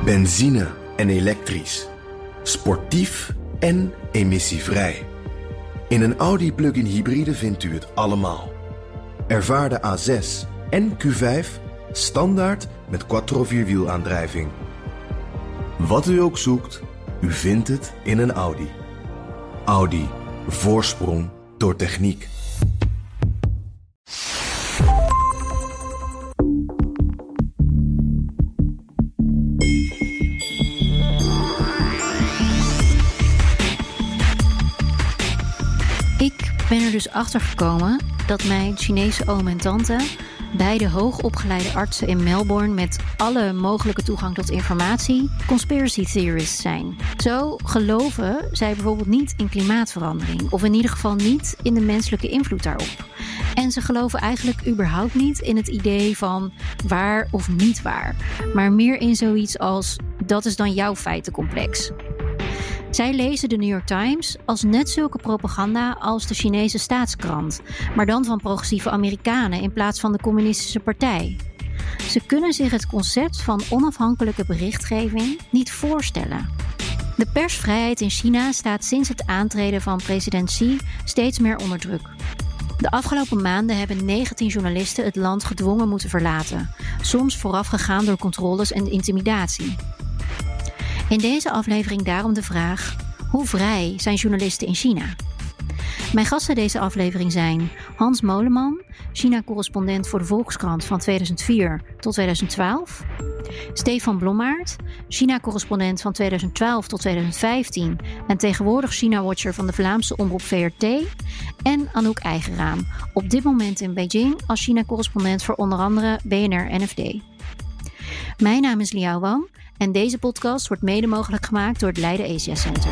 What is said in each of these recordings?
Benzine en elektrisch. Sportief en emissievrij. In een Audi plug-in hybride vindt u het allemaal. Ervaar de A6 en Q5 standaard met quattro-vierwielaandrijving. Wat u ook zoekt, u vindt het in een Audi. Audi. Voorsprong door techniek. Ik ben er dus achter gekomen dat mijn Chinese oom en tante, beide hoogopgeleide artsen in Melbourne met alle mogelijke toegang tot informatie, conspiracy theorists zijn. Zo geloven zij bijvoorbeeld niet in klimaatverandering, of in ieder geval niet in de menselijke invloed daarop. En ze geloven eigenlijk überhaupt niet in het idee van waar of niet waar, maar meer in zoiets als dat is dan jouw feitencomplex. Zij lezen de New York Times als net zulke propaganda als de Chinese staatskrant, maar dan van progressieve Amerikanen in plaats van de communistische partij. Ze kunnen zich het concept van onafhankelijke berichtgeving niet voorstellen. De persvrijheid in China staat sinds het aantreden van president Xi steeds meer onder druk. De afgelopen maanden hebben 19 journalisten het land gedwongen moeten verlaten, soms voorafgegaan door controles en intimidatie. In deze aflevering daarom de vraag: hoe vrij zijn journalisten in China? Mijn gasten deze aflevering zijn Hans Moleman, China-correspondent voor de Volkskrant van 2004 tot 2012. Stefan Blommaert, China-correspondent van 2012 tot 2015 en tegenwoordig China-watcher van de Vlaamse omroep VRT. En Anouk Eigeraam, op dit moment in Beijing als China-correspondent voor onder andere BNR-NFD. Mijn naam is Liao Wang en deze podcast wordt mede mogelijk gemaakt door het Leiden Asia Center.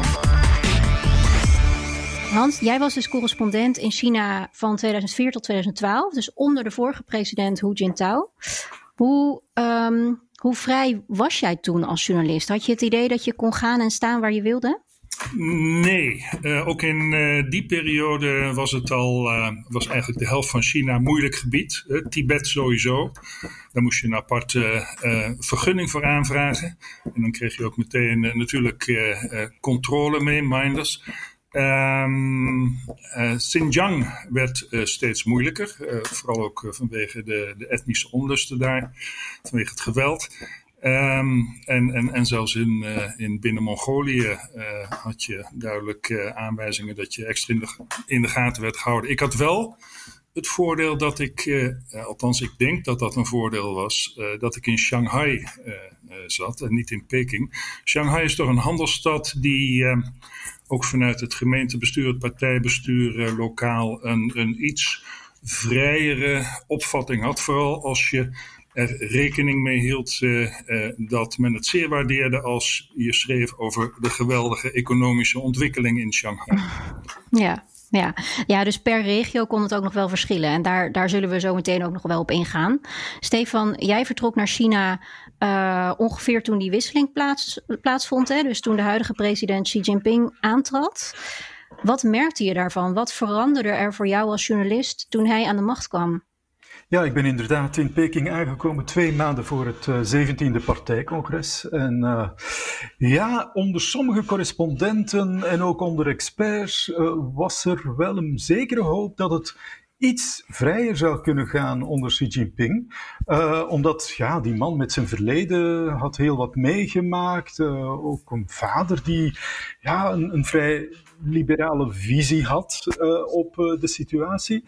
Hans, jij was dus correspondent in China van 2004 tot 2012, dus onder de vorige president Hu Jintao. Hoe vrij was jij toen als journalist? Had je het idee dat je kon gaan en staan waar je wilde? Nee, ook in die periode was eigenlijk de helft van China moeilijk gebied. Tibet sowieso. Daar moest je een aparte vergunning voor aanvragen. En dan kreeg je ook meteen natuurlijk controle mee, minders. Xinjiang werd steeds moeilijker. Vooral ook vanwege de etnische onlusten daar. Vanwege het geweld. En zelfs in binnen Mongolië had je duidelijk aanwijzingen dat je extra in de gaten werd gehouden. Ik had wel het voordeel dat althans ik denk dat dat een voordeel was, dat ik in Shanghai zat en niet in Peking. Shanghai is toch een handelsstad die ook vanuit het gemeentebestuur, het partijbestuur lokaal een iets vrijere opvatting had. Vooral als je er rekening mee hield dat men het zeer waardeerde als je schreef over de geweldige economische ontwikkeling in Shanghai. Ja, dus per regio kon het ook nog wel verschillen. En daar zullen we zo meteen ook nog wel op ingaan. Stefan, jij vertrok naar China ongeveer toen die wisseling plaatsvond. Hè? Dus toen de huidige president Xi Jinping aantrad. Wat merkte je daarvan? Wat veranderde er voor jou als journalist toen hij aan de macht kwam? Ja, ik ben inderdaad in Peking aangekomen 2 maanden voor het 17e partijcongres. En onder sommige correspondenten en ook onder experts was er wel een zekere hoop dat het iets vrijer zou kunnen gaan onder Xi Jinping. Omdat die man met zijn verleden had heel wat meegemaakt. Ook een vader die een vrij liberale visie had op de situatie.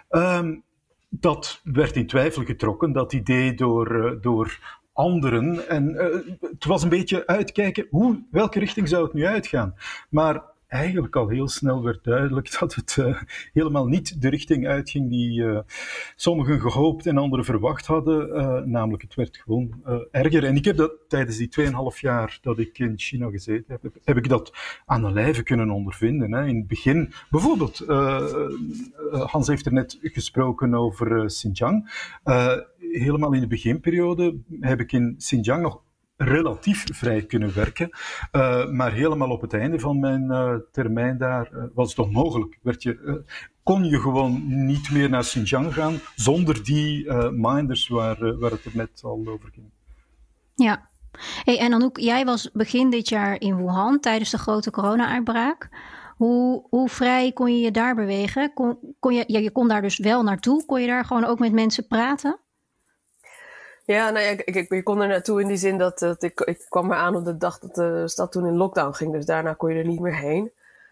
Dat werd in twijfel getrokken, dat idee door anderen. En het was een beetje uitkijken, welke richting zou het nu uitgaan? Maar eigenlijk al heel snel werd duidelijk dat het helemaal niet de richting uitging die sommigen gehoopt en anderen verwacht hadden. Namelijk, het werd gewoon erger. En ik heb dat tijdens die 2,5 jaar dat ik in China gezeten heb ik dat aan de lijve kunnen ondervinden. Hè. In het begin, bijvoorbeeld, Hans heeft er net gesproken over Xinjiang. Helemaal in de beginperiode heb ik in Xinjiang nog relatief vrij kunnen werken. Maar helemaal op het einde van mijn termijn daar was het onmogelijk. Kon je gewoon niet meer naar Xinjiang gaan zonder die minders waar het er net al over ging. Ja. Hey, en Anouk, jij was begin dit jaar in Wuhan tijdens de grote corona-uitbraak. Hoe vrij kon je je daar bewegen? Je kon daar dus wel naartoe. Kon je daar gewoon ook met mensen praten? Ja, nou ja, ik kon er naartoe in die zin dat ik kwam er aan op de dag dat de stad toen in lockdown ging. Dus daarna kon je er niet meer heen.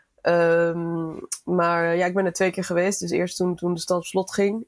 Maar ja, ik ben er 2 keer geweest. Dus eerst toen de stad op slot ging.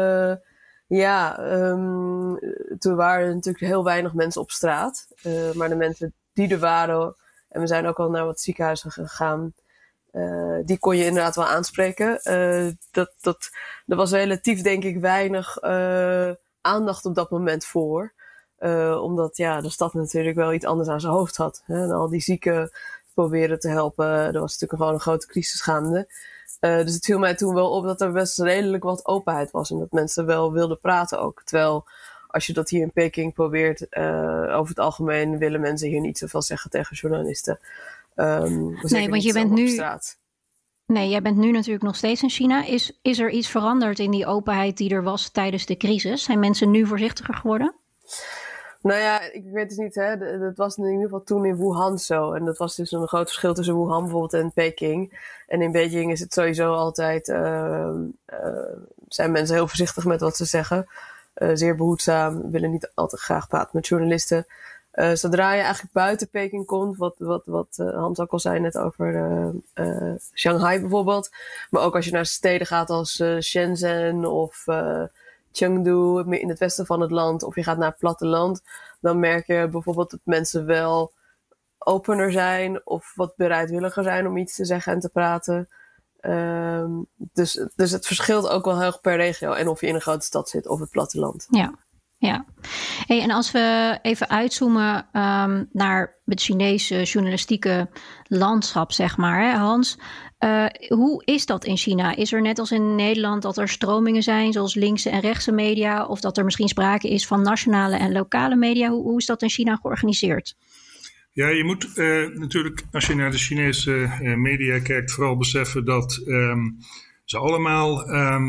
Toen waren er natuurlijk heel weinig mensen op straat. Maar de mensen die er waren, en we zijn ook al naar wat ziekenhuizen gegaan, die kon je inderdaad wel aanspreken. Er was relatief, denk ik, weinig aandacht op dat moment voor. Omdat de stad natuurlijk wel iets anders aan zijn hoofd had. Hè? En al die zieken proberen te helpen. Er was natuurlijk gewoon een grote crisis gaande. Dus het viel mij toen wel op dat er best redelijk wat openheid was. En dat mensen wel wilden praten ook. Terwijl als je dat hier in Peking probeert, over het algemeen willen mensen hier niet zoveel zeggen tegen journalisten. Nee, want je bent nu... Straat. Nee, jij bent nu natuurlijk nog steeds in China. Is er iets veranderd in die openheid die er was tijdens de crisis? Zijn mensen nu voorzichtiger geworden? Nou ja, ik weet het niet. Dat was in ieder geval toen in Wuhan zo. En dat was dus een groot verschil tussen Wuhan bijvoorbeeld en Peking. En in Beijing is het sowieso altijd... zijn mensen heel voorzichtig met wat ze zeggen. Zeer behoedzaam. Willen niet altijd graag praten met journalisten. Zodra je eigenlijk buiten Peking komt, wat Hans ook al zei net over Shanghai bijvoorbeeld. Maar ook als je naar steden gaat als Shenzhen of Chengdu in het westen van het land, of je gaat naar het platteland, dan merk je bijvoorbeeld dat mensen wel opener zijn of wat bereidwilliger zijn om iets te zeggen en te praten. Dus het verschilt ook wel heel erg per regio en of je in een grote stad zit of het platteland. Ja. Hey, en als we even uitzoomen naar het Chinese journalistieke landschap, zeg maar. Hè, Hans, hoe is dat in China? Is er net als in Nederland dat er stromingen zijn, zoals linkse en rechtse media, of dat er misschien sprake is van nationale en lokale media? Hoe is dat in China georganiseerd? Ja, je moet natuurlijk, als je naar de Chinese media kijkt, vooral beseffen dat ze allemaal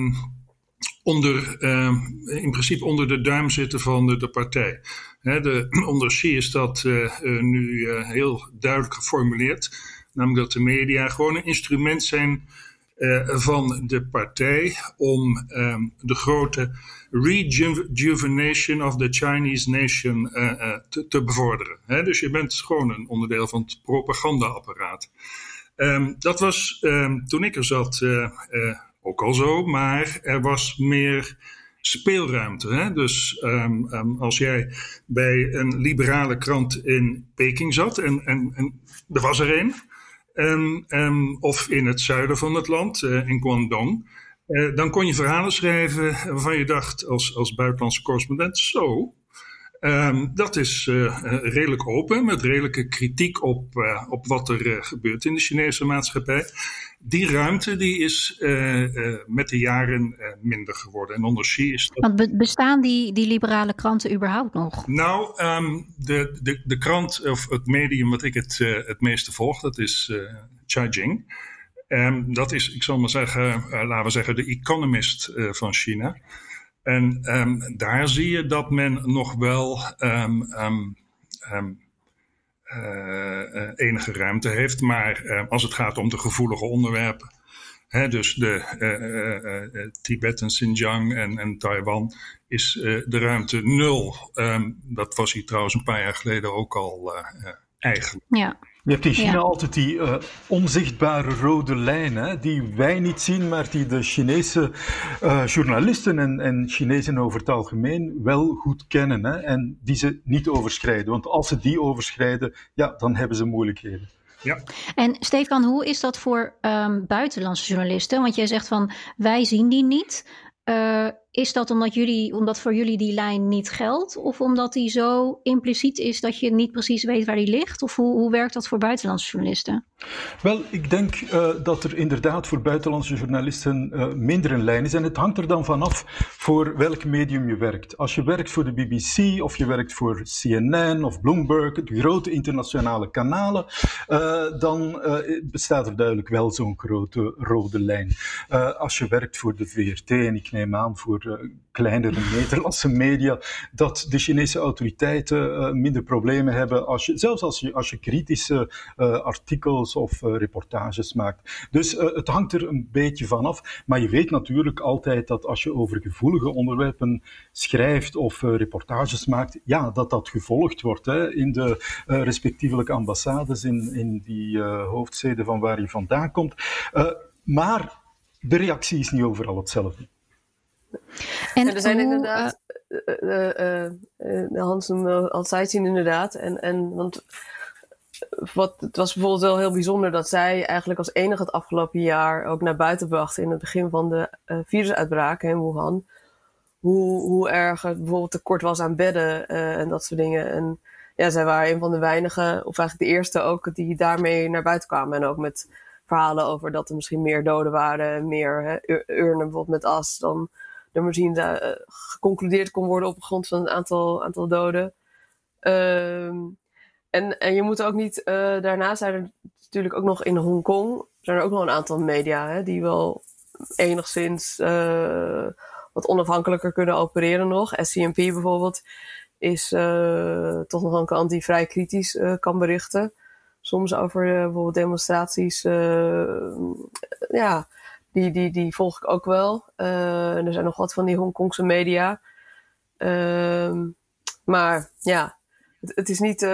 in principe onder de duim zitten van de partij. Onder Xi is dat nu heel duidelijk geformuleerd. Namelijk dat de media gewoon een instrument zijn van de partij om de grote rejuvenation of the Chinese nation te bevorderen. Dus je bent gewoon een onderdeel van het propagandaapparaat. Dat was toen ik er zat ook al zo, maar er was meer speelruimte. Hè? Dus als jij bij een liberale krant in Peking zat, en er was er een, of in het zuiden van het land, in Guangdong, dan kon je verhalen schrijven waarvan je dacht als buitenlandse correspondent, dat is redelijk open, met redelijke kritiek op wat er gebeurt in de Chinese maatschappij. Die ruimte die is met de jaren minder geworden. En onder Xi is dat... Want bestaan die liberale kranten überhaupt nog? Nou, de krant of het medium wat ik het meeste volg, dat is Caijing. Dat is, ik zal maar zeggen, laten we zeggen, de Economist van China. En daar zie je dat men nog wel enige ruimte heeft. Maar als het gaat om de gevoelige onderwerpen, dus de Tibet en Xinjiang en Taiwan, is de ruimte 0. Dat was hier trouwens een paar jaar geleden ook al eigenlijk. Ja. Je hebt in China altijd die onzichtbare rode lijn, hè, die wij niet zien, maar die de Chinese journalisten en Chinezen over het algemeen wel goed kennen, hè, en die ze niet overschrijden. Want als ze die overschrijden, dan hebben ze moeilijkheden. Ja. En Stefan, hoe is dat voor buitenlandse journalisten? Want jij zegt van, wij zien die niet. Is dat omdat voor jullie die lijn niet geldt? Of omdat die zo impliciet is dat je niet precies weet waar die ligt? Of hoe werkt dat voor buitenlandse journalisten? Wel, ik denk dat er inderdaad voor buitenlandse journalisten minder een lijn is. En het hangt er dan vanaf voor welk medium je werkt. Als je werkt voor de BBC of je werkt voor CNN of Bloomberg, de grote internationale kanalen, dan bestaat er duidelijk wel zo'n grote rode lijn. Als je werkt voor de VRT en ik neem aan voor over kleinere Nederlandse media, dat de Chinese autoriteiten minder problemen hebben zelfs als je kritische artikels of reportages maakt. Dus het hangt er een beetje van af. Maar je weet natuurlijk altijd dat als je over gevoelige onderwerpen schrijft of reportages maakt, ja, dat gevolgd wordt in de respectievelijke ambassades in die hoofdsteden van waar je vandaan komt. Maar de reactie is niet overal hetzelfde. En er zijn inderdaad, Hans noemde al sightseeing inderdaad. Want het was bijvoorbeeld wel heel bijzonder dat zij eigenlijk als enige het afgelopen jaar ook naar buiten brachten in het begin van de virusuitbraak in Wuhan. Hoe erg het bijvoorbeeld tekort was aan bedden en dat soort dingen. En ja, zij waren een van de weinigen, of eigenlijk de eerste ook, die daarmee naar buiten kwamen. En ook met verhalen over dat er misschien meer doden waren, meer urnen bijvoorbeeld met as dan er misschien geconcludeerd kon worden op grond van een aantal doden. En je moet ook niet, daarnaast zijn er natuurlijk ook nog in Hongkong, zijn er ook nog een aantal media die wel enigszins wat onafhankelijker kunnen opereren nog. SCMP bijvoorbeeld is toch nog een kant die vrij kritisch kan berichten. Soms over bijvoorbeeld demonstraties. Die volg ik ook wel. En er zijn nog wat van die Hongkongse media. Maar ja, het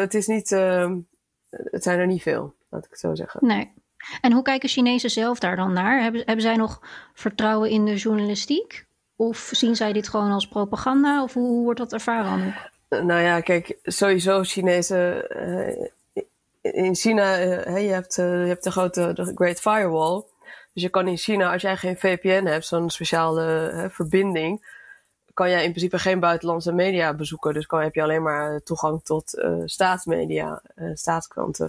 zijn er niet veel, laat ik het zo zeggen. Nee. En hoe kijken Chinezen zelf daar dan naar? Hebben zij nog vertrouwen in de journalistiek? Of zien zij dit gewoon als propaganda? Of hoe wordt dat ervaren ook? Nou ja, kijk, sowieso Chinezen. In China, je hebt de Great Firewall. Dus je kan in China, als jij geen VPN hebt, zo'n speciale verbinding, kan jij in principe geen buitenlandse media bezoeken. Dus heb je alleen maar toegang tot staatsmedia, staatskranten.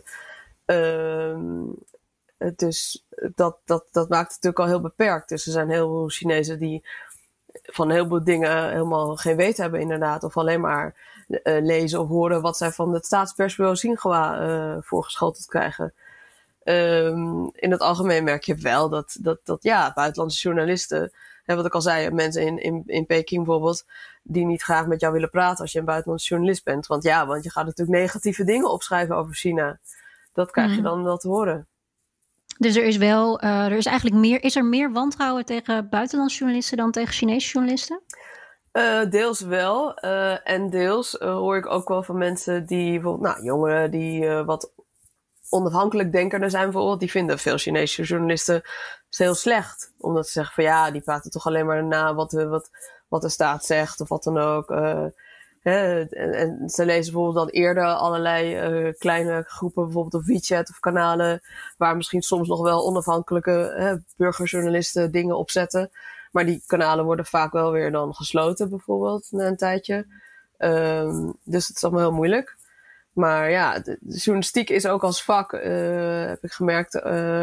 Dus dat maakt het natuurlijk al heel beperkt. Dus er zijn heel veel Chinezen die van heel veel dingen helemaal geen weet hebben inderdaad. Of alleen maar lezen of horen wat zij van het staatspersbureau Xinhua voorgeschoteld krijgen. In het algemeen merk je wel dat buitenlandse journalisten, wat ik al zei, mensen in Peking bijvoorbeeld, die niet graag met jou willen praten als je een buitenlandse journalist bent. Want je gaat natuurlijk negatieve dingen opschrijven over China. Dat krijg je dan wel te horen. Dus is er meer wantrouwen tegen buitenlandse journalisten dan tegen Chinese journalisten? Deels wel. En deels hoor ik ook wel van mensen die bijvoorbeeld, jongeren die wat onafhankelijk denkerder zijn bijvoorbeeld, die vinden veel Chinese journalisten heel slecht. Omdat ze zeggen van die praten toch alleen maar na wat de staat zegt of wat dan ook. En ze lezen bijvoorbeeld dan eerder allerlei kleine groepen, bijvoorbeeld op WeChat of kanalen, waar misschien soms nog wel onafhankelijke burgerjournalisten dingen op zetten. Maar die kanalen worden vaak wel weer dan gesloten bijvoorbeeld na een tijdje. Dus het is allemaal heel moeilijk. Maar ja, de journalistiek is ook als vak, heb ik gemerkt,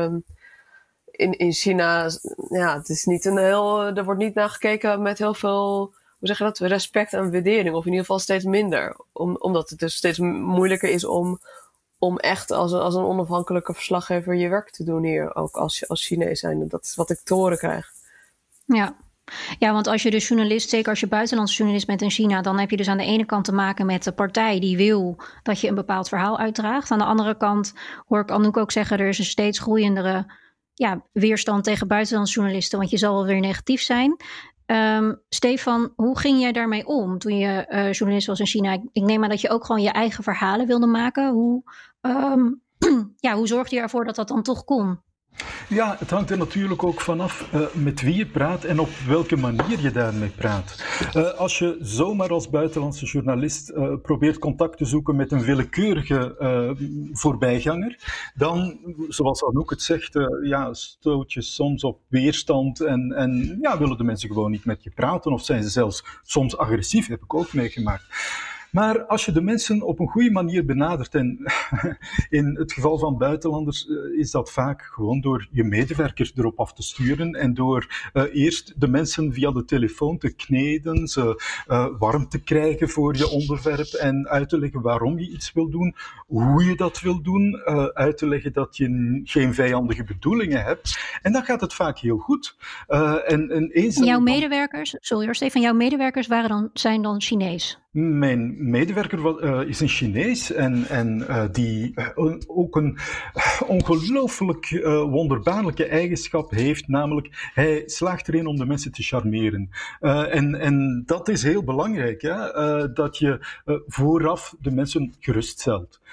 in China, het is niet er wordt niet naar gekeken met heel veel, hoe zeg je dat, respect en waardering. Of in ieder geval steeds minder. Omdat het dus steeds moeilijker is om echt als een onafhankelijke verslaggever je werk te doen hier. Ook als Chinees zijn. Dat is wat ik te horen krijg. Ja, want als je dus journalist, zeker als je buitenlandse journalist bent in China, dan heb je dus aan de ene kant te maken met de partij die wil dat je een bepaald verhaal uitdraagt. Aan de andere kant hoor ik Anouk ook zeggen, er is een steeds groeiendere weerstand tegen buitenlandse journalisten, want je zal wel weer negatief zijn. Stefan, hoe ging jij daarmee om toen je journalist was in China? Ik neem aan dat je ook gewoon je eigen verhalen wilde maken. Hoe zorgde je ervoor dat dat dan toch kon? Ja, het hangt er natuurlijk ook vanaf met wie je praat en op welke manier je daarmee praat. Als je zomaar als buitenlandse journalist probeert contact te zoeken met een willekeurige voorbijganger, dan, zoals Anouk het zegt, stoot je soms op weerstand en willen de mensen gewoon niet met je praten of zijn ze zelfs soms agressief, heb ik ook meegemaakt. Maar als je de mensen op een goede manier benadert, en in het geval van buitenlanders is dat vaak gewoon door je medewerkers erop af te sturen en door eerst de mensen via de telefoon te kneden, ze warm te krijgen voor je onderwerp en uit te leggen waarom je iets wil doen, hoe je dat wil doen, uit te leggen dat je geen vijandige bedoelingen hebt. En dan gaat het vaak heel goed. Jouw medewerkers, Stefan, jouw medewerkers zijn dan Chinees? Mijn medewerker is een Chinees en die ook een ongelooflijk wonderbaarlijke eigenschap heeft, namelijk hij slaagt erin om de mensen te charmeren. En dat is heel belangrijk, dat je vooraf de mensen geruststelt.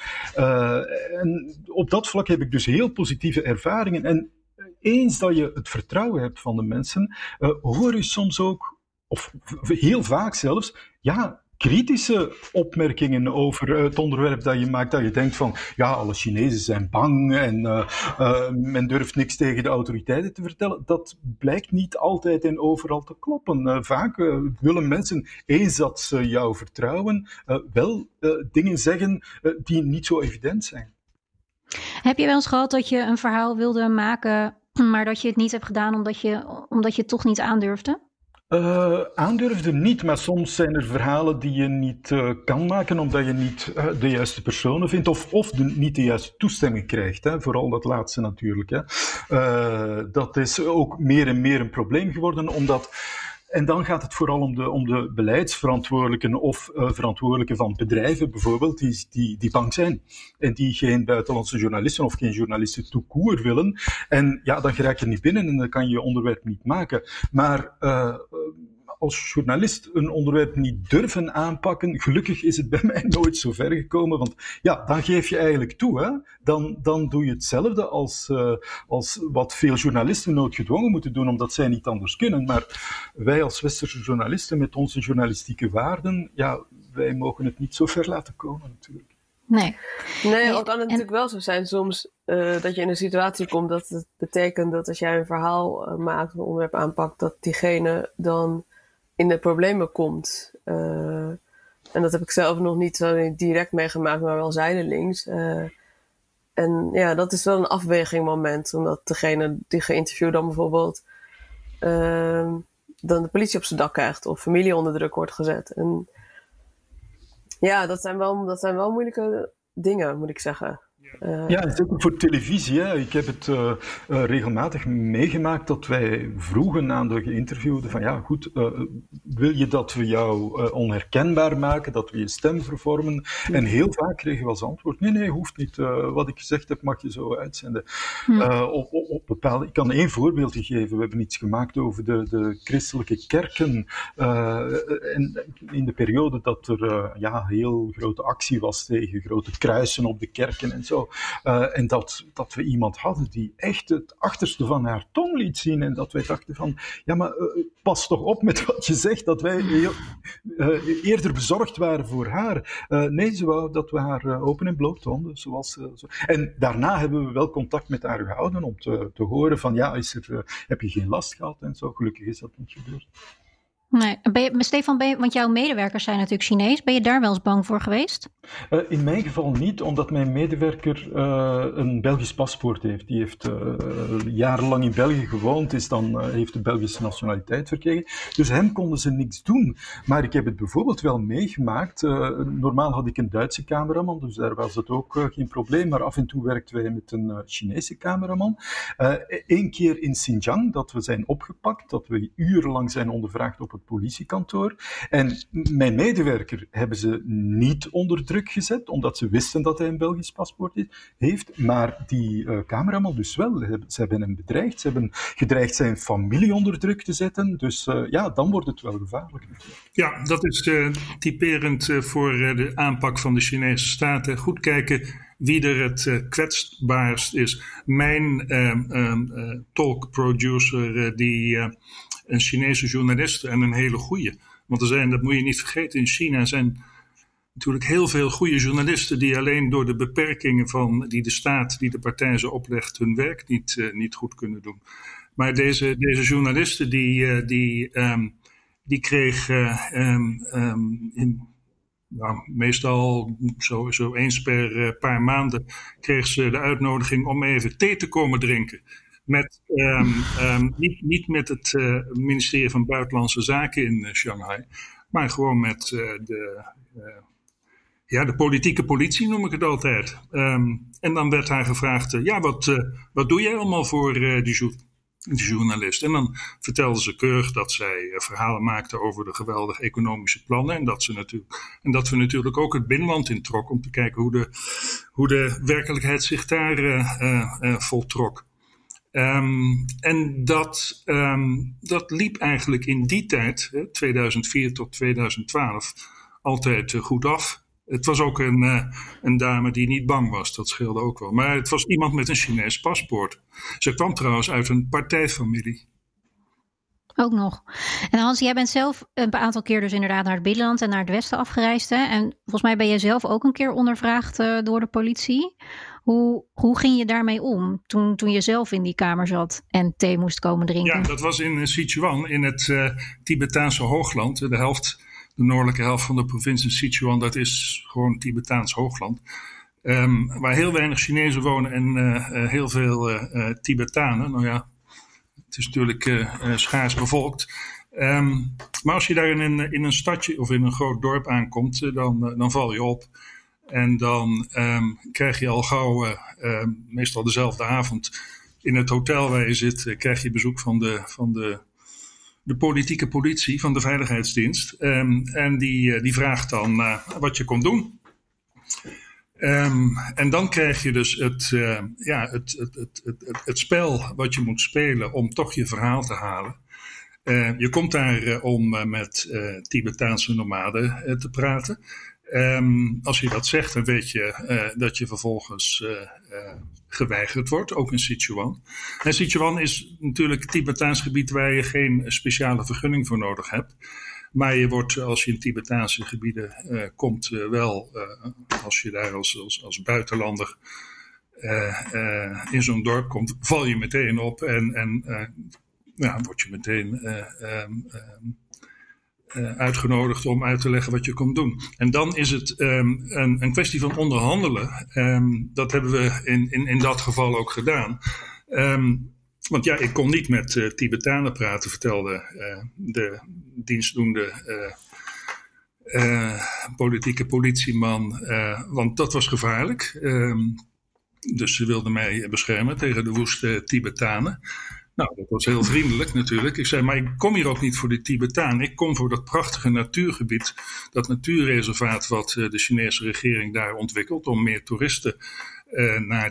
En op dat vlak heb ik dus heel positieve ervaringen. En eens dat je het vertrouwen hebt van de mensen, hoor je soms ook, of heel vaak zelfs, kritische opmerkingen over het onderwerp dat je maakt, dat je denkt van, alle Chinezen zijn bang en men durft niks tegen de autoriteiten te vertellen. Dat blijkt niet altijd en overal te kloppen. Vaak willen mensen, eens dat ze jou vertrouwen, wel dingen zeggen die niet zo evident zijn. Heb je wel eens gehad dat je een verhaal wilde maken, maar dat je het niet hebt gedaan omdat je het toch niet aandurfde? Aandurfde niet, maar soms zijn er verhalen die je niet kan maken omdat je niet de juiste personen vindt of niet de juiste toestemming krijgt. Hè. Vooral dat laatste natuurlijk. Hè. Dat is ook meer en meer een probleem geworden, omdat... En dan gaat het vooral om de beleidsverantwoordelijken of verantwoordelijken van bedrijven bijvoorbeeld, die bang zijn en die geen buitenlandse journalisten of geen journalisten tout court willen. En dan geraak je niet binnen en dan kan je je onderwerp niet maken. Maar als journalist een onderwerp niet durven aanpakken, gelukkig is het bij mij nooit zo ver gekomen, want dan geef je eigenlijk toe. Hè? Dan doe je hetzelfde als wat veel journalisten noodgedwongen moeten doen, omdat zij niet anders kunnen. Maar wij als westerse journalisten met onze journalistieke waarden, wij mogen het niet zo ver laten komen natuurlijk. Nee, al kan het natuurlijk wel zo zijn soms dat je in een situatie komt dat het betekent dat als jij een verhaal maakt, een onderwerp aanpakt, dat diegene dan in de problemen komt. En dat heb ik zelf nog niet zo direct meegemaakt, maar wel zijdelings. En dat is wel een afwegingmoment, omdat degene die geïnterviewd dan bijvoorbeeld dan de politie op zijn dak krijgt of familie onder druk wordt gezet. En dat zijn wel moeilijke dingen, moet ik zeggen. Zeker voor televisie. Hè. Ik heb het regelmatig meegemaakt dat wij vroegen aan de geïnterviewden van wil je dat we jou onherkenbaar maken, dat we je stem vervormen? En heel vaak kregen we als antwoord, nee, hoeft niet. Wat ik gezegd heb mag je zo uitzenden. Op bepaalde... Ik kan één voorbeeldje geven. We hebben iets gemaakt over de christelijke kerken in de periode dat er heel grote actie was tegen grote kruisen op de kerken en zo. En dat we iemand hadden die echt het achterste van haar tong liet zien. En dat wij dachten van, pas toch op met wat je zegt. Dat wij eerder bezorgd waren voor haar. Nee, ze wou dat we haar open en bloot toonden. En daarna hebben we wel contact met haar gehouden om te horen van, heb je geen last gehad en zo. Gelukkig is dat niet gebeurd. Nee. Stefan, want jouw medewerkers zijn natuurlijk Chinees. Ben je daar wel eens bang voor geweest? In mijn geval niet, omdat mijn medewerker een Belgisch paspoort heeft. Die heeft jarenlang in België gewoond, heeft de Belgische nationaliteit verkregen. Dus hem konden ze niks doen. Maar ik heb het bijvoorbeeld wel meegemaakt. Normaal had ik een Duitse cameraman, dus daar was het ook geen probleem. Maar af en toe werkten wij met een Chinese cameraman. Eén keer in Xinjiang, dat we zijn opgepakt, dat we urenlang zijn ondervraagd op het politiekantoor. En mijn medewerker hebben ze niet onder druk gezet, omdat ze wisten dat hij een Belgisch paspoort heeft. Maar die cameraman dus wel. Ze hebben hem bedreigd. Ze hebben gedreigd zijn familie onder druk te zetten. Dus dan wordt het wel gevaarlijk. Ja, dat is typerend voor de aanpak van de Chinese staten. Goed kijken wie er het kwetsbaarst is. Mijn talk-producer, een Chinese journalist en een hele goeie. Want dat moet je niet vergeten, in China zijn natuurlijk heel veel goede journalisten die alleen door de beperkingen die de staat, die de partij ze oplegt, hun werk niet goed kunnen doen. Maar deze journalisten die kreeg in meestal zo eens per paar maanden kreeg ze de uitnodiging om even thee te komen drinken. Niet met het ministerie van Buitenlandse Zaken in Shanghai, maar gewoon met de politieke politie, noem ik het altijd. En dan werd haar gevraagd, wat doe jij allemaal voor die journalist? En dan vertelde ze keurig dat zij verhalen maakte over de geweldige economische plannen. En dat we natuurlijk ook het binnenland introk om te kijken hoe de werkelijkheid zich daar voltrok. En dat liep eigenlijk in die tijd, 2004 tot 2012, altijd goed af. Het was ook een dame die niet bang was, dat scheelde ook wel. Maar het was iemand met een Chinees paspoort. Ze kwam trouwens uit een partijfamilie. Ook nog. En Hans, jij bent zelf een aantal keer dus inderdaad naar het binnenland en naar het westen afgereisd. Hè? En volgens mij ben je zelf ook een keer ondervraagd door de politie. Hoe ging je daarmee om toen je zelf in die kamer zat en thee moest komen drinken? Ja, dat was in Sichuan, in het Tibetaanse hoogland. De noordelijke helft van de provincie Sichuan, dat is gewoon Tibetaans hoogland. Waar heel weinig Chinezen wonen en heel veel Tibetanen. Nou ja, het is natuurlijk schaars bevolkt. Maar als je daar in een stadje of in een groot dorp aankomt, dan val je op. En dan krijg je al gauw, meestal dezelfde avond, in het hotel waar je zit, krijg je bezoek van de politieke politie, van de veiligheidsdienst. En die vraagt dan wat je komt doen. En dan krijg je dus het spel wat je moet spelen om toch je verhaal te halen. Je komt daar om met Tibetaanse nomaden te praten. Als je dat zegt, dan weet je dat je vervolgens geweigerd wordt, ook in Sichuan. En Sichuan is natuurlijk het Tibetaans gebied waar je geen speciale vergunning voor nodig hebt. Maar je wordt, als je in Tibetaanse gebieden komt, als je daar als buitenlander in zo'n dorp komt, val je meteen op en word je meteen uitgenodigd om uit te leggen wat je komt doen. En dan is het een kwestie van onderhandelen. Dat hebben we in dat geval ook gedaan. Want ja, ik kon niet met Tibetanen praten, vertelde de dienstdoende politieke politieman. Want dat was gevaarlijk. Dus ze wilden mij beschermen tegen de woeste Tibetanen. Nou, dat was heel vriendelijk natuurlijk. Ik zei, maar ik kom hier ook niet voor de Tibetaan. Ik kom voor dat prachtige natuurgebied, dat natuurreservaat wat de Chinese regering daar ontwikkelt om meer toeristen naar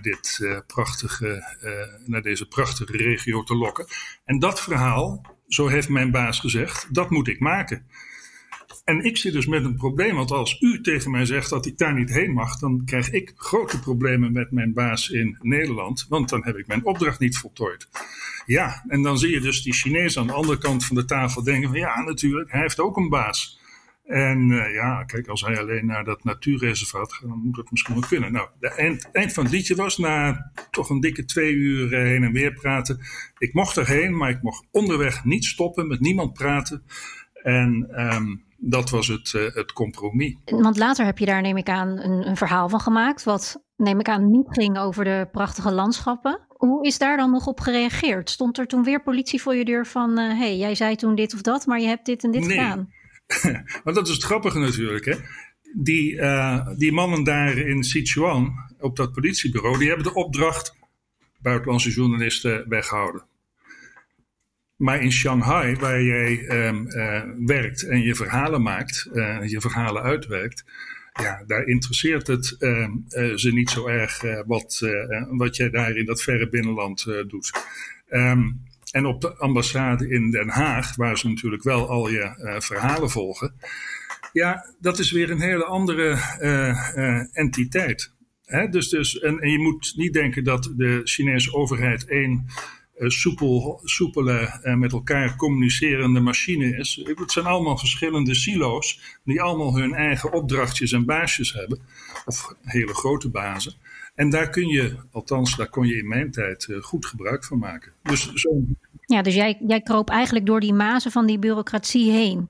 deze prachtige regio te lokken. En dat verhaal, zo heeft mijn baas gezegd, dat moet ik maken. En ik zit dus met een probleem, want als u tegen mij zegt dat ik daar niet heen mag, dan krijg ik grote problemen met mijn baas in Nederland, want dan heb ik mijn opdracht niet voltooid. Ja, en dan zie je dus die Chinezen aan de andere kant van de tafel denken van ja, natuurlijk, hij heeft ook een baas. En kijk, als hij alleen naar dat natuurreservaat gaat, dan moet dat misschien wel kunnen. Nou, het eind van het liedje was, na toch een dikke 2 uur heen en weer praten, ik mocht erheen, maar ik mocht onderweg niet stoppen, met niemand praten. En dat was het compromis. Want later heb je daar, neem ik aan, een verhaal van gemaakt, wat, neem ik aan, niet ging over de prachtige landschappen. Hoe is daar dan nog op gereageerd? Stond er toen weer politie voor je deur van, jij zei toen dit of dat, maar je hebt dit en dit gedaan? Maar dat is het grappige natuurlijk, hè. Die mannen daar in Sichuan, op dat politiebureau, die hebben de opdracht buitenlandse journalisten weghouden. Maar in Shanghai, waar jij werkt en je verhalen maakt, je verhalen uitwerkt, ja, daar interesseert het ze niet zo erg wat jij daar in dat verre binnenland doet. En op de ambassade in Den Haag, waar ze natuurlijk wel al je verhalen volgen, ja, dat is weer een hele andere entiteit. Hè? Dus, en je moet niet denken dat de Chinese overheid één soepele, met elkaar communicerende machine is. Het zijn allemaal verschillende silo's die allemaal hun eigen opdrachtjes en baasjes hebben. Of hele grote bazen. En daar kon je in mijn tijd goed gebruik van maken. Dus jij kroop eigenlijk door die mazen van die bureaucratie heen.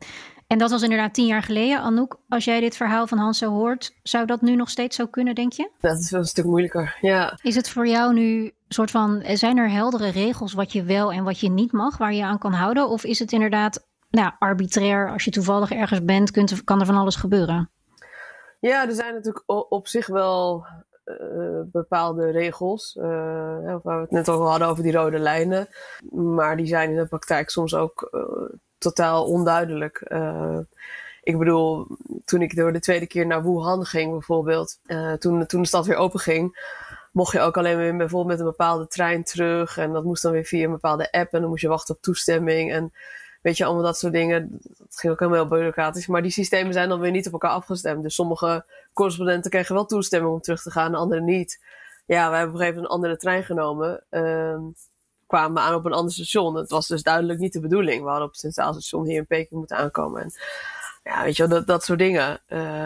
En dat was inderdaad 10 jaar geleden. Anouk, als jij dit verhaal van Hans zo hoort, zou dat nu nog steeds zo kunnen, denk je? Dat is wel een stuk moeilijker, ja. Is het voor jou nu soort van, zijn er heldere regels wat je wel en wat je niet mag, waar je aan kan houden? Of is het inderdaad arbitrair, als je toevallig ergens bent, kan er van alles gebeuren? Ja, er zijn natuurlijk op zich wel bepaalde regels. Waar we het net al hadden over die rode lijnen. Maar die zijn in de praktijk soms ook totaal onduidelijk. Ik bedoel, toen ik door de tweede keer naar Wuhan ging bijvoorbeeld, toen de stad weer open ging, mocht je ook alleen weer bijvoorbeeld met een bepaalde trein terug. En dat moest dan weer via een bepaalde app. En dan moest je wachten op toestemming. En weet je, allemaal dat soort dingen. Dat ging ook helemaal heel bureaucratisch. Maar die systemen zijn dan weer niet op elkaar afgestemd. Dus sommige correspondenten kregen wel toestemming om terug te gaan. En anderen niet. Ja, wij hebben op een gegeven moment een andere trein genomen. Kwamen aan op een ander station. Het was dus duidelijk niet de bedoeling. We hadden op het Centraal Station hier in Peking moeten aankomen. En ja, weet je wel, dat soort dingen.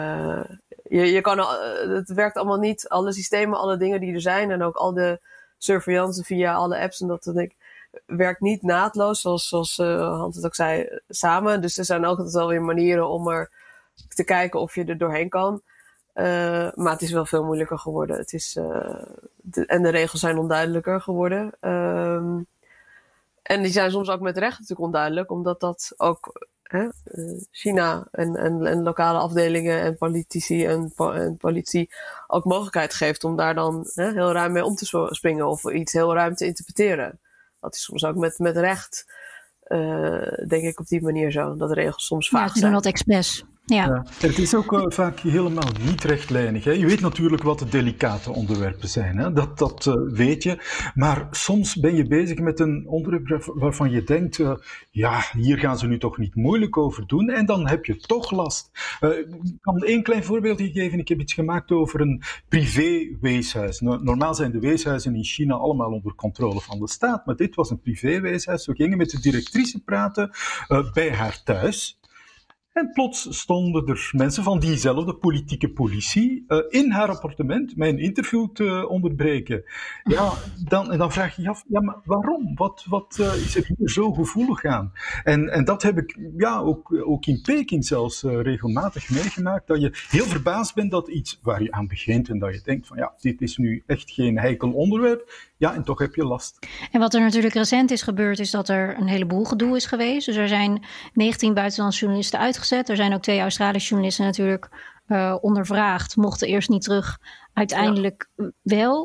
Je kan, het werkt allemaal niet. Alle systemen, alle dingen die er zijn. En ook al de surveillance via alle apps en dat ik werkt niet naadloos, zoals Hans het ook zei, samen. Dus er zijn ook altijd wel weer manieren om er te kijken of je er doorheen kan. Maar het is wel veel moeilijker geworden. Het is, en de regels zijn onduidelijker geworden. En die zijn soms ook met recht natuurlijk onduidelijk, omdat dat ook China en lokale afdelingen en politici en politie ook mogelijkheid geeft om daar dan heel ruim mee om te springen of iets heel ruim te interpreteren. Dat is soms ook met recht, denk ik, op die manier zo. Dat de regels soms vaag zijn. Ja, ze doen dat expres. Ja. Het is ook vaak helemaal niet rechtlijnig. Hè. Je weet natuurlijk wat de delicate onderwerpen zijn. Hè. Dat weet je. Maar soms ben je bezig met een onderwerp waarvan je denkt, hier gaan ze nu toch niet moeilijk over doen. En dan heb je toch last. Ik kan één klein voorbeeld geven. Ik heb iets gemaakt over een privé-weeshuis. Normaal zijn de weeshuizen in China allemaal onder controle van de staat. Maar dit was een privé-weeshuis. We gingen met de directrice praten bij haar thuis. En plots stonden er mensen van diezelfde politieke politie in haar appartement mijn interview te onderbreken. Ja, dan vraag je je af, maar waarom? Wat is er hier zo gevoelig aan? En dat heb ik ook in Peking zelfs regelmatig meegemaakt, dat je heel verbaasd bent dat iets waar je aan begint en dat je denkt van dit is nu echt geen heikel onderwerp. Ja, en toch heb je last. En wat er natuurlijk recent is gebeurd, is dat er een heleboel gedoe is geweest. Dus er zijn 19 buitenlandse journalisten uitgezet. Er zijn ook 2 Australische journalisten natuurlijk ondervraagd. Mochten eerst niet terug, uiteindelijk wel.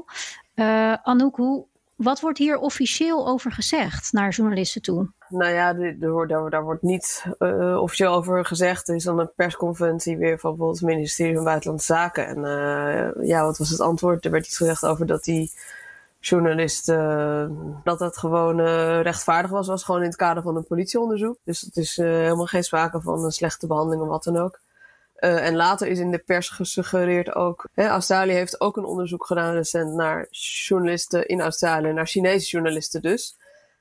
Anouk, wat wordt hier officieel over gezegd naar journalisten toe? Nou ja, daar wordt niet officieel over gezegd. Er is dan een persconferentie weer van bijvoorbeeld het ministerie van Buitenlandse Zaken. En wat was het antwoord? Er werd iets gezegd over dat die journalist, dat het gewoon rechtvaardig was gewoon in het kader van een politieonderzoek. Dus het is helemaal geen sprake van een slechte behandeling of wat dan ook. En later is in de pers gesuggereerd ook, Australië heeft ook een onderzoek gedaan recent naar journalisten in Australië, naar Chinese journalisten dus.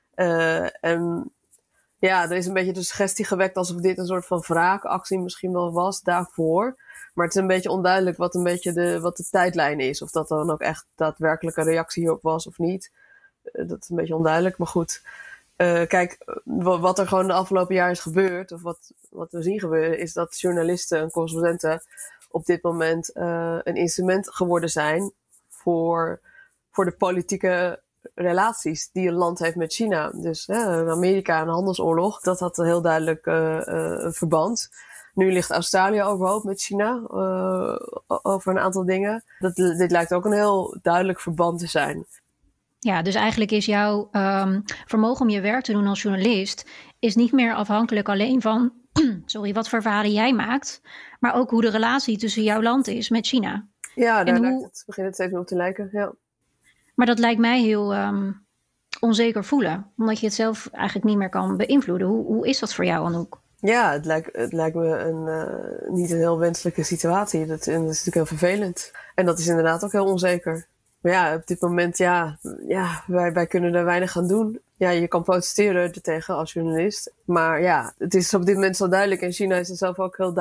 En ja, er is een beetje de suggestie gewekt alsof dit een soort van wraakactie misschien wel was daarvoor. Maar het is een beetje onduidelijk wat de tijdlijn is. Of dat dan ook echt daadwerkelijk een reactie hierop was of niet. Dat is een beetje onduidelijk, maar goed. Kijk, wat er gewoon de afgelopen jaar is gebeurd, of wat we zien gebeuren, is dat journalisten en correspondenten op dit moment een instrument geworden zijn voor de politieke relaties die een land heeft met China. Dus Amerika en handelsoorlog, dat had een heel duidelijk verband. Nu ligt Australië overhoop met China over een aantal dingen. Dit lijkt ook een heel duidelijk verband te zijn. Ja, dus eigenlijk is jouw vermogen om je werk te doen als journalist is niet meer afhankelijk alleen van wat voor verhalen jij maakt, maar ook hoe de relatie tussen jouw land is met China. Ja, daar begint het steeds meer op te lijken. Ja. Maar dat lijkt mij heel onzeker voelen, omdat je het zelf eigenlijk niet meer kan beïnvloeden. Hoe is dat voor jou, Anouk? Ja, het lijkt me niet een heel wenselijke situatie. Dat is natuurlijk heel vervelend. En dat is inderdaad ook heel onzeker. Maar ja, op dit moment, wij kunnen er weinig aan doen. Ja, je kan protesteren ertegen als journalist. Maar ja, het is op dit moment zo duidelijk. En China is er zelf ook heel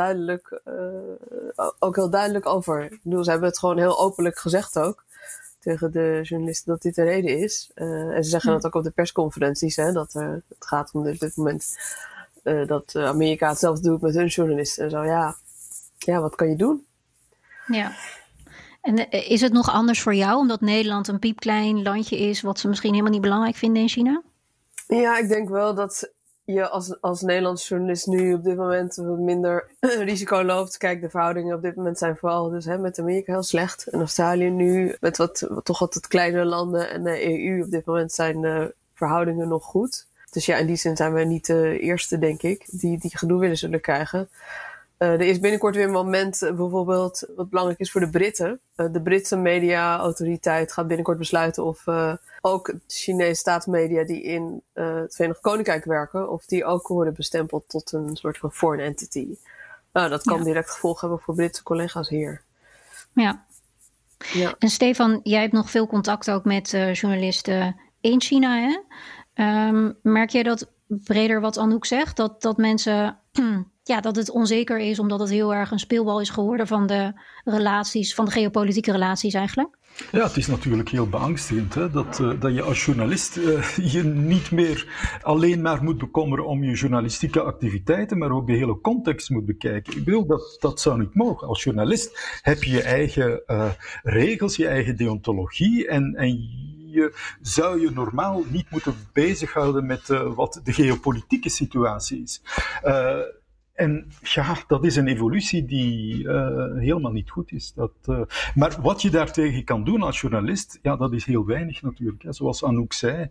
duidelijk over. Ik bedoel, ze hebben het gewoon heel openlijk gezegd ook. Tegen de journalisten dat dit de reden is. En ze zeggen dat ook op de persconferenties. Dat het gaat om op dit moment dat Amerika hetzelfde doet met hun journalisten en zo. Ja, wat kan je doen? Ja. En is het nog anders voor jou, omdat Nederland een piepklein landje is, wat ze misschien helemaal niet belangrijk vinden in China? Ja, ik denk wel dat je als Nederlandse journalist nu op dit moment wat minder risico loopt. Kijk, de verhoudingen op dit moment zijn vooral dus, met Amerika heel slecht. En Australië nu, met toch wat kleinere landen en de EU op dit moment zijn de verhoudingen nog goed. Dus ja, in die zin zijn we niet de eerste, denk ik, die gedoe willen zullen krijgen. Er is binnenkort weer een moment bijvoorbeeld wat belangrijk is voor de Britten. De Britse mediaautoriteit gaat binnenkort besluiten of ook Chinese staatsmedia die in het Verenigd Koninkrijk werken, of die ook worden bestempeld tot een soort van foreign entity. Dat kan direct gevolgen hebben voor Britse collega's hier. Ja. En Stefan, jij hebt nog veel contact ook met journalisten in China, hè? Merk jij dat breder wat Anouk zegt? Dat mensen... dat het onzeker is omdat het heel erg een speelbal is geworden van de relaties, van de geopolitieke relaties eigenlijk? Ja, het is natuurlijk heel beangstigend hè? Dat je als journalist je niet meer alleen maar moet bekommeren om je journalistieke activiteiten, maar ook de hele context moet bekijken. Ik bedoel, dat zou niet mogen. Als journalist heb je je eigen regels, je eigen deontologie en zou je normaal niet moeten bezighouden met wat de geopolitieke situatie is. En ja, dat is een evolutie die helemaal niet goed is. Maar wat je daartegen kan doen als journalist, ja, dat is heel weinig natuurlijk. Hè. Zoals Anouk zei,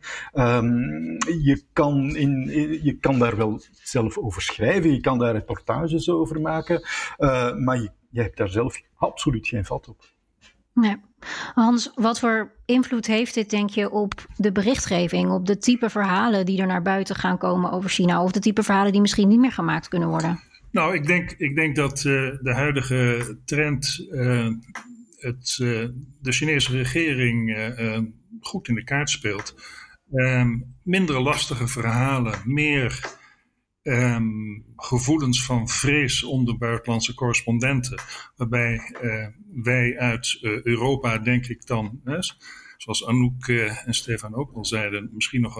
je kan daar wel zelf over schrijven, je kan daar reportages over maken, maar je hebt daar zelf absoluut geen vat op. Nee. Hans, wat voor invloed heeft dit, denk je, op de berichtgeving, op de type verhalen die er naar buiten gaan komen over China, of de type verhalen die misschien niet meer gemaakt kunnen worden? Nou, ik denk dat de huidige trend de Chinese regering goed in de kaart speelt. Minder lastige verhalen, meer gevoelens van vrees onder buitenlandse correspondenten, waarbij wij uit Europa, denk ik dan, zoals Anouk en Stefan ook al zeiden, misschien nog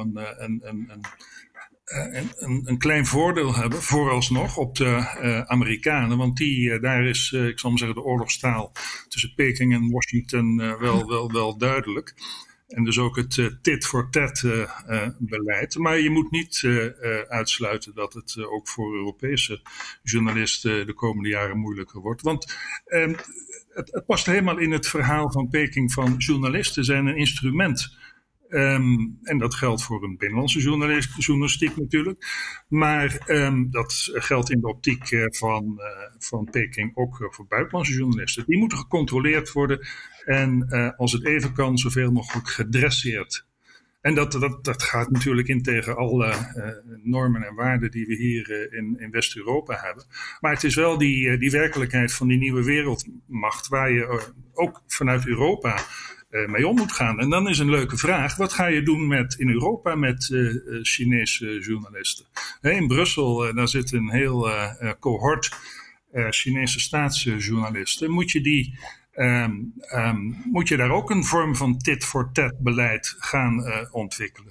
een klein voordeel hebben, vooralsnog, op de Amerikanen. Want daar is, ik zal maar zeggen, de oorlogstaal tussen Peking en Washington wel duidelijk. En dus ook het tit-for-tat beleid. Maar je moet niet uitsluiten dat het ook voor Europese journalisten de komende jaren moeilijker wordt. Want het past helemaal in het verhaal van Peking van journalisten zijn een instrument. En dat geldt voor een binnenlandse journalistiek natuurlijk. Maar dat geldt in de optiek van Peking ook voor buitenlandse journalisten. Die moeten gecontroleerd worden en als het even kan zoveel mogelijk gedresseerd. En dat gaat natuurlijk in tegen alle normen en waarden die we hier in West-Europa hebben. Maar het is wel die werkelijkheid van die nieuwe wereldmacht waar je ook vanuit Europa mee om moet gaan. En dan is een leuke vraag, wat ga je doen in Europa met Chinese journalisten? In Brussel, daar zit een heel cohort Chinese staatsjournalisten. Moet je daar ook een vorm van tit-for-tat beleid gaan ontwikkelen?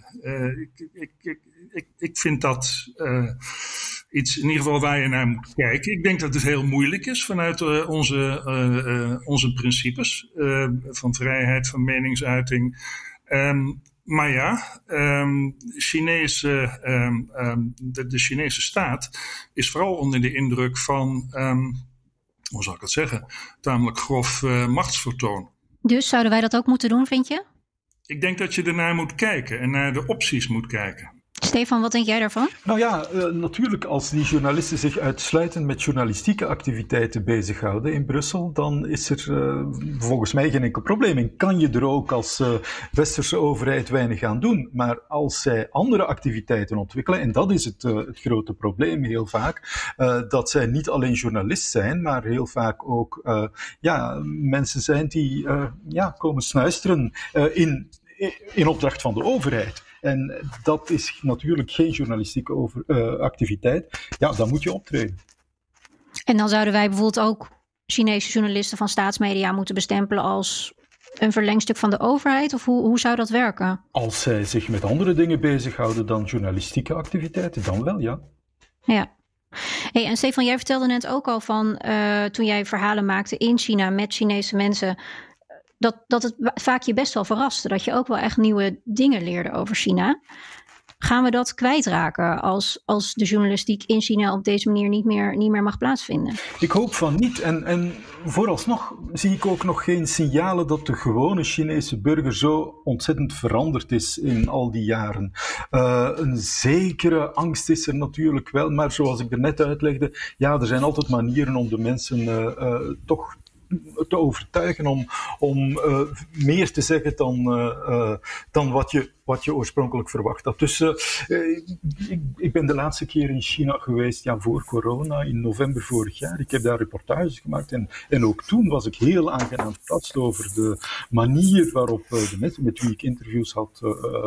Ik vind dat iets in ieder geval waar je naar moet kijken. Ik denk dat het heel moeilijk is vanuit onze principes van vrijheid, van meningsuiting. Maar ja, de Chinese staat is vooral onder de indruk van, hoe zal ik het zeggen, tamelijk grof machtsvertoon. Dus zouden wij dat ook moeten doen, vind je? Ik denk dat je ernaar moet kijken en naar de opties moet kijken. Stefan, wat denk jij daarvan? Nou ja, natuurlijk als die journalisten zich uitsluitend met journalistieke activiteiten bezighouden in Brussel, dan is er volgens mij geen enkel probleem. En kan je er ook als westerse overheid weinig aan doen. Maar als zij andere activiteiten ontwikkelen, en dat is het grote probleem heel vaak, dat zij niet alleen journalist zijn, maar heel vaak ook mensen zijn die komen snuisteren in opdracht van de overheid. En dat is natuurlijk geen journalistieke activiteit. Ja, dan moet je optreden. En dan zouden wij bijvoorbeeld ook Chinese journalisten van staatsmedia moeten bestempelen als een verlengstuk van de overheid? Of hoe zou dat werken? Als zij zich met andere dingen bezighouden dan journalistieke activiteiten, dan wel, ja. Ja. Hey, en Stefan, jij vertelde net ook al van toen jij verhalen maakte in China met Chinese mensen, dat het vaak je best wel verraste. Dat je ook wel echt nieuwe dingen leerde over China. Gaan we dat kwijtraken als de journalistiek in China op deze manier niet meer mag plaatsvinden? Ik hoop van niet. En vooralsnog zie ik ook nog geen signalen dat de gewone Chinese burger zo ontzettend veranderd is in al die jaren. Een zekere angst is er natuurlijk wel, maar zoals ik er net uitlegde, ja, er zijn altijd manieren om de mensen toch te overtuigen om meer te zeggen dan wat je oorspronkelijk verwacht had. Dus ik ben de laatste keer in China geweest, ja, voor corona, in november vorig jaar. Ik heb daar reportages gemaakt en ook toen was ik heel aangenaam verrast over de manier waarop de mensen met wie ik interviews had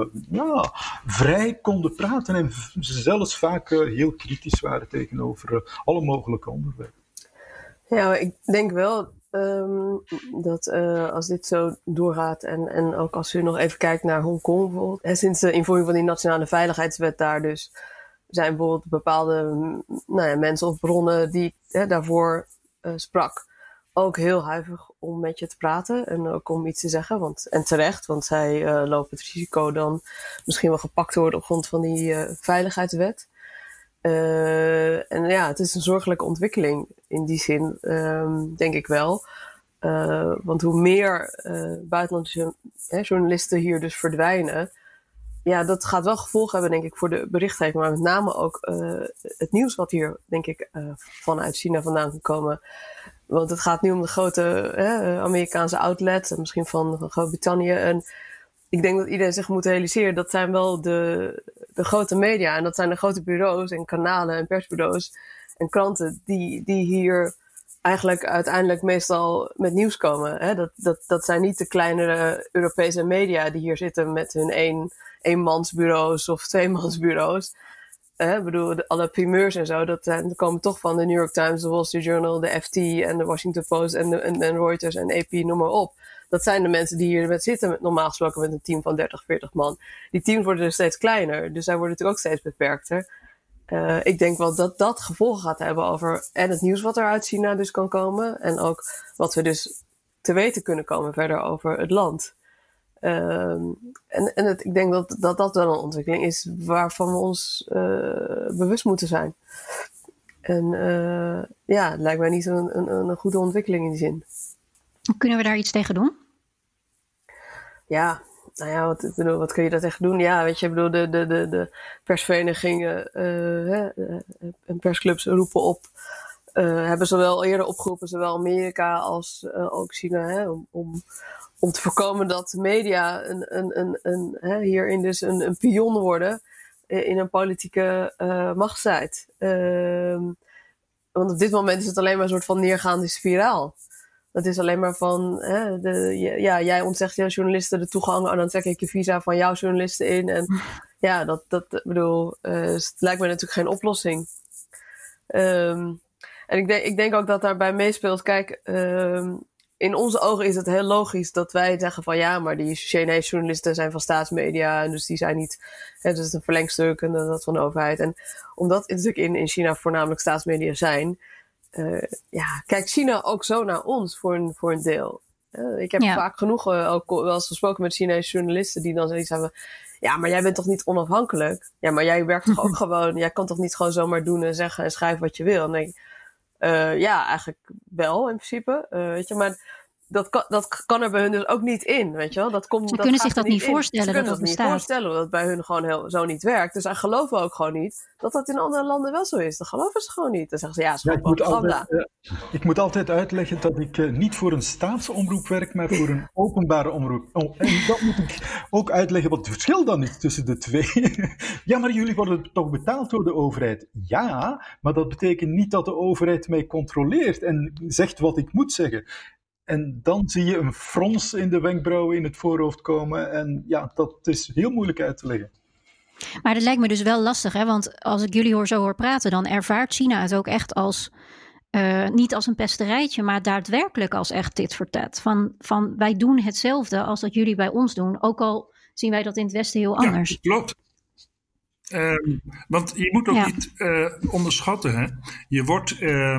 vrij konden praten en ze zelfs vaak heel kritisch waren tegenover alle mogelijke onderwerpen. Ja, ik denk wel dat als dit zo doorgaat en ook als u nog even kijkt naar Hongkong bijvoorbeeld, sinds de invoering van die nationale veiligheidswet daar dus zijn bijvoorbeeld bepaalde mensen of bronnen die ik daarvoor sprak ook heel huiverig om met je te praten en ook om iets te zeggen, en terecht, want zij lopen het risico dan misschien wel gepakt te worden op grond van die veiligheidswet. En ja, het is een zorgelijke ontwikkeling in die zin, denk ik wel. Want hoe meer buitenlandse journalisten hier dus verdwijnen, ja, dat gaat wel gevolgen hebben, denk ik, voor de berichtgeving, maar met name ook het nieuws wat hier, denk ik, vanuit China vandaan kan komen. Want het gaat nu om de grote Amerikaanse outlets en misschien van Groot-Brittannië. En ik denk dat iedereen zich moet realiseren, dat zijn wel de grote media en dat zijn de grote bureaus en kanalen en persbureaus en kranten die hier eigenlijk uiteindelijk meestal met nieuws komen. Hè? Dat zijn niet de kleinere Europese media die hier zitten met hun eenmansbureaus of tweemansbureaus. Ik bedoel, alle primeurs en zo, dat komen toch van de New York Times, de Wall Street Journal, de FT en de Washington Post en Reuters en AP, noem maar op. Dat zijn de mensen die hier met zitten, normaal gesproken met een team van 30, 40 man. Die teams worden dus steeds kleiner, dus zij worden natuurlijk ook steeds beperkter. Ik denk wel dat dat gevolgen gaat hebben over en het nieuws wat er uit China dus kan komen en ook wat we dus te weten kunnen komen verder over het land. Ik denk dat wel een ontwikkeling is waarvan we ons bewust moeten zijn. En het lijkt mij niet een goede ontwikkeling in die zin. Kunnen we daar iets tegen doen? Ja, nou ja, wat kun je daar tegen doen? Ja, weet je, ik bedoel, de persverenigingen en persclubs roepen op, hebben zowel eerder opgeroepen, zowel Amerika als ook China, om te voorkomen dat media hierin dus een pion worden in een politieke machtsstrijd. Want op dit moment is het alleen maar een soort van neergaande spiraal. Het is alleen maar van, jij ontzegt jouw journalisten de toegang en dan trek ik je visa van jouw journalisten in. En ja, het lijkt me natuurlijk geen oplossing. En ik denk ook dat daarbij meespeelt, kijk, in onze ogen is het heel logisch dat wij zeggen van ja, maar die Chinese journalisten zijn van staatsmedia en dus die zijn niet, dus het is een verlengstuk en dat van de overheid. En omdat natuurlijk in China voornamelijk staatsmedia zijn, kijkt China ook zo naar ons voor een deel. Ik heb vaak genoeg ook wel eens gesproken met Chinese journalisten die dan zoiets hebben, ja, maar jij bent toch niet onafhankelijk? Ja, maar jij werkt toch ook gewoon, jij kan toch niet gewoon zomaar doen en zeggen en schrijven wat je wil? En dan denk ik, eigenlijk wel in principe, weet je, maar dat kan er bij hun dus ook niet in, weet je wel. Ze kunnen zich dat niet voorstellen. Ze kunnen dat niet voorstellen, omdat het bij hun gewoon zo niet werkt. Dus zij geloven ook gewoon niet dat dat in andere landen wel zo is. Dat geloven ze gewoon niet. Dan zeggen ze, ja, het is gewoon propaganda. Ik moet altijd uitleggen dat ik niet voor een staatsomroep werk, maar voor een openbare omroep. En dat moet ik ook uitleggen, wat het verschil dan is tussen de twee. Ja, maar jullie worden toch betaald door de overheid? Ja, maar dat betekent niet dat de overheid mij controleert en zegt wat ik moet zeggen. En dan zie je een frons in de wenkbrauwen in het voorhoofd komen. En ja, dat is heel moeilijk uit te leggen. Maar dat lijkt me dus wel lastig, hè? Want als ik jullie zo hoor praten, dan ervaart China het ook echt als, niet als een pesterijtje, maar daadwerkelijk als echt tit voor tat. Van wij doen hetzelfde als dat jullie bij ons doen. Ook al zien wij dat in het Westen heel anders. Ja, klopt. Want je moet ook niet onderschatten. Hè? Je wordt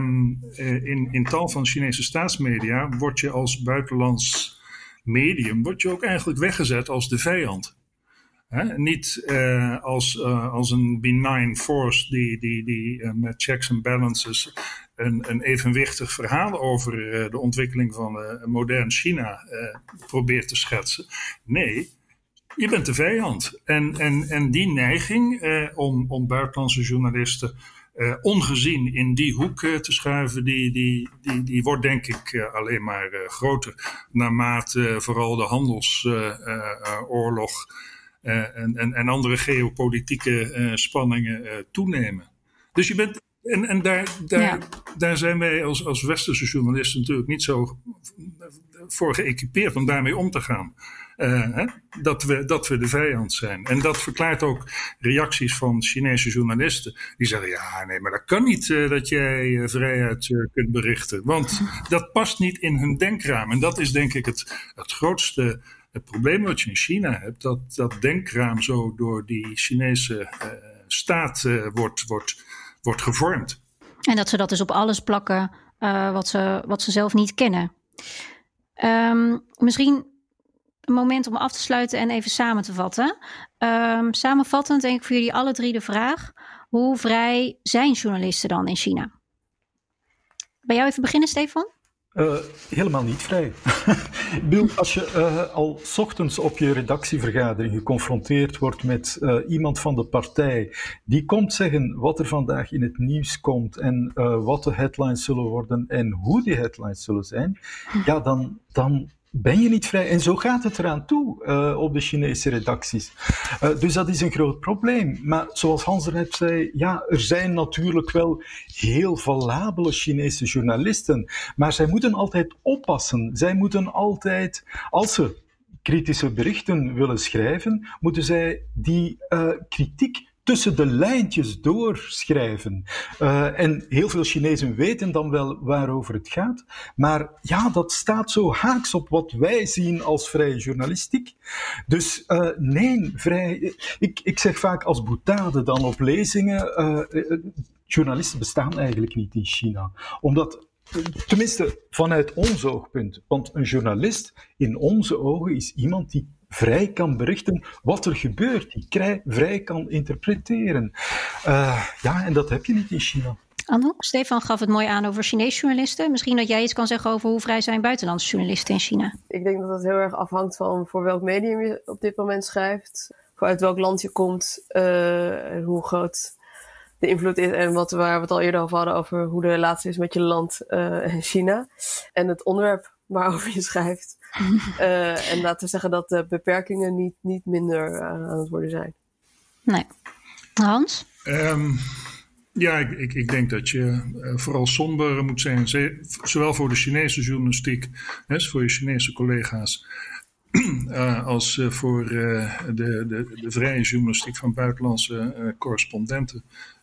in tal van Chinese staatsmedia word je als buitenlands medium word je ook eigenlijk weggezet als de vijand. Niet als een benign force die met checks and balances een evenwichtig verhaal over de ontwikkeling van modern China probeert te schetsen. Nee, je bent de vijand. En die neiging om buitenlandse journalisten ongezien in die hoek te schuiven, die wordt denk ik alleen maar groter. Naarmate vooral de handelsoorlog en andere geopolitieke spanningen toenemen. Dus je bent. En daar zijn wij als westerse journalisten natuurlijk niet zo voor geëquipeerd om daarmee om te gaan. Dat we de vijand zijn. En dat verklaart ook reacties van Chinese journalisten. Die zeggen, ja, nee, maar dat kan niet dat jij vrijheid kunt berichten. Want dat past niet in hun denkraam. En dat is denk ik het grootste probleem wat je in China hebt. Dat denkraam zo door die Chinese staat wordt gevormd. En dat ze dat dus op alles plakken wat ze zelf niet kennen. Misschien een moment om af te sluiten en even samen te vatten. Samenvattend denk ik voor jullie alle drie de vraag: hoe vrij zijn journalisten dan in China? Bij jou even beginnen, Stefan? Helemaal niet vrij. Ik bedoel, als je al 's ochtends op je redactievergadering geconfronteerd wordt met iemand van de partij die komt zeggen wat er vandaag in het nieuws komt en wat de headlines zullen worden en hoe die headlines zullen zijn, ja, dan ben je niet vrij. En zo gaat het eraan toe op de Chinese redacties. Dus dat is een groot probleem. Maar zoals Hans er net zei, ja, er zijn natuurlijk wel heel valabele Chinese journalisten. Maar zij moeten altijd oppassen. Zij moeten altijd, als ze kritische berichten willen schrijven, moeten zij die kritiek tussen de lijntjes doorschrijven. En heel veel Chinezen weten dan wel waarover het gaat. Maar ja, dat staat zo haaks op wat wij zien als vrije journalistiek. Dus nee, vrij. Ik zeg vaak als boutade dan op lezingen, journalisten bestaan eigenlijk niet in China. Omdat, tenminste vanuit ons oogpunt, want een journalist in onze ogen is iemand die vrij kan berichten wat er gebeurt, die vrij kan interpreteren. Ja, en dat heb je niet in China. Anouk, Stefan gaf het mooi aan over Chinese journalisten. Misschien dat jij iets kan zeggen over hoe vrij zijn buitenlandse journalisten in China. Ik denk dat het heel erg afhangt van voor welk medium je op dit moment schrijft, uit welk land je komt, en hoe groot de invloed is en waar we het al eerder over hadden over hoe de relatie is met je land en China. En het onderwerp waarover je schrijft. En laten we zeggen dat de beperkingen niet minder aan het worden zijn. Nee. Hans? Ja, ik denk dat je vooral somber moet zijn. Zowel voor de Chinese journalistiek, voor je Chinese collega's, als voor de vrije journalistiek van buitenlandse correspondenten.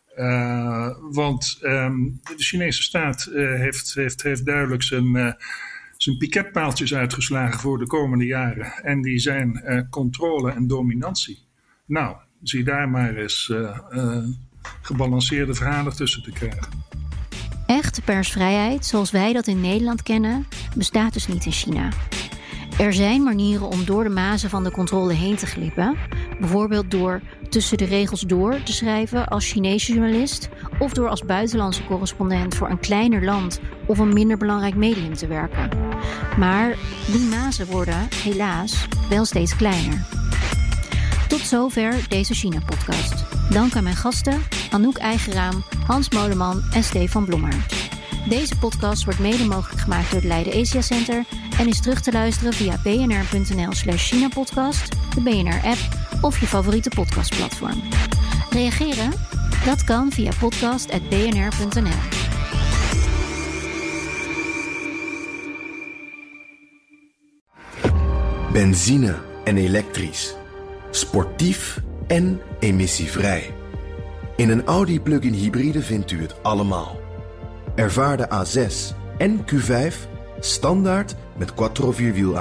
Want de Chinese staat heeft duidelijk zijn piketpaaltjes uitgeslagen voor de komende jaren. En die zijn controle en dominantie. Nou, zie daar maar eens gebalanceerde verhalen tussen te krijgen. Echte persvrijheid, zoals wij dat in Nederland kennen, bestaat dus niet in China. Er zijn manieren om door de mazen van de controle heen te glippen. Bijvoorbeeld door tussen de regels door te schrijven als Chinese journalist of door als buitenlandse correspondent voor een kleiner land of een minder belangrijk medium te werken. Maar die mazen worden helaas wel steeds kleiner. Tot zover deze China-podcast. Dank aan mijn gasten Anouk Eigeraam, Hans Moleman en Stefan Blommaert. Deze podcast wordt mede mogelijk gemaakt door het Leiden Asia Center en is terug te luisteren via bnr.nl/Chinapodcast, de BNR-app of je favoriete podcastplatform. Reageren? Dat kan via podcast@bnr.nl. Benzine en elektrisch. Sportief en emissievrij. In een Audi plug-in hybride vindt u het allemaal. Ervaar de A6 en Q5 standaard met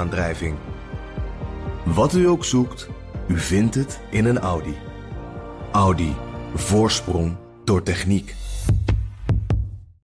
quattro-vierwielaandrijving. Wat u ook zoekt, u vindt het in een Audi. Audi. Voorsprong door techniek.